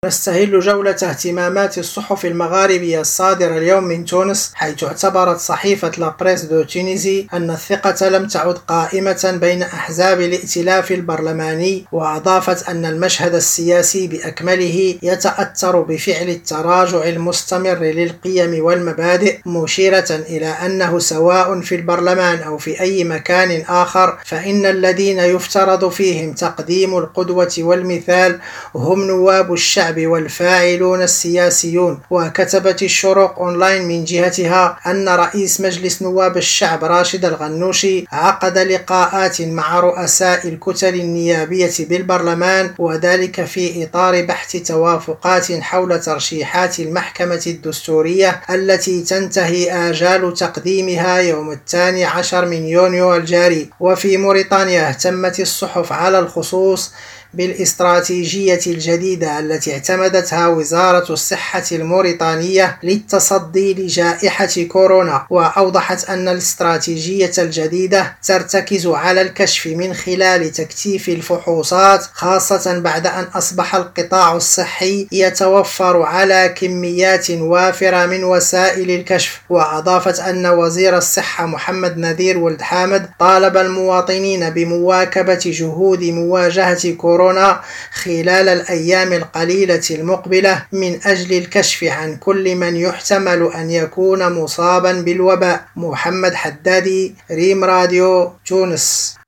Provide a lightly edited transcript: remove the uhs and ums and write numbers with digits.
نستهل جولة اهتمامات الصحف المغاربية الصادرة اليوم من تونس، حيث اعتبرت صحيفة لا بريس دو تونيزي أن الثقة لم تعد قائمة بين أحزاب الائتلاف البرلماني، وأضافت أن المشهد السياسي بأكمله يتأثر بفعل التراجع المستمر للقيم والمبادئ، مشيرة إلى أنه سواء في البرلمان أو في أي مكان آخر فإن الذين يفترض فيهم تقديم القدوة والمثال هم نواب الشعب والفاعلون السياسيون. وكتبت الشروق أونلاين من جهتها أن رئيس مجلس نواب الشعب راشد الغنوشي عقد لقاءات مع رؤساء الكتل النيابية بالبرلمان، وذلك في إطار بحث توافقات حول ترشيحات المحكمة الدستورية التي تنتهي آجال تقديمها يوم 12 من يونيو الجاري. وفي موريتانيا اهتمت الصحف على الخصوص بالاستراتيجية الجديدة التي اعتمدتها وزارة الصحة الموريتانية للتصدي لجائحة كورونا، وأوضحت أن الاستراتيجية الجديدة ترتكز على الكشف من خلال تكثيف الفحوصات، خاصة بعد أن أصبح القطاع الصحي يتوفر على كميات وافرة من وسائل الكشف. وأضافت أن وزير الصحة محمد نذير ولد حامد طالب المواطنين بمواكبة جهود مواجهة كورونا خلال الأيام القليلة المقبلة من أجل الكشف عن كل من يحتمل أن يكون مصابا بالوباء. محمد حدادي، ريم راديو، تونس.